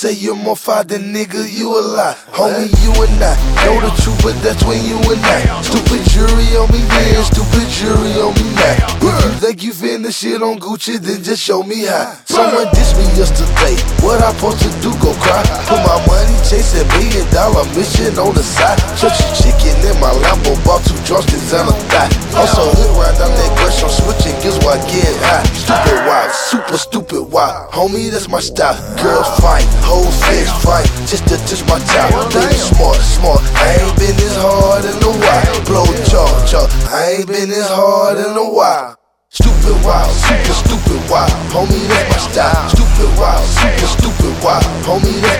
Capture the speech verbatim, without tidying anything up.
say you're more fire than nigga, you a lie. Homie, you and I know the truth, but that's when you and I. Stupid jury on me then, stupid jury on me now. If you think you finna shit on Gucci, then just show me how. Someone dissed me yesterday, what I supposed to do, go cry? Put my money chasing million dollar mission on the side. Churchy chicken in my Lambo, bought two drumsticks and a thigh. Also hood round down that question, switching gills while getting high. Stupid wild, super stupid wild, homie, that's my style. Girls fight, hoes fist fight, just to touch my top. Baby smart, smart, I ain't been this hard in a while. Blow jaw, jaw, I ain't been this hard in a while. Stupid wild, super stupid wild, homie, that's my style.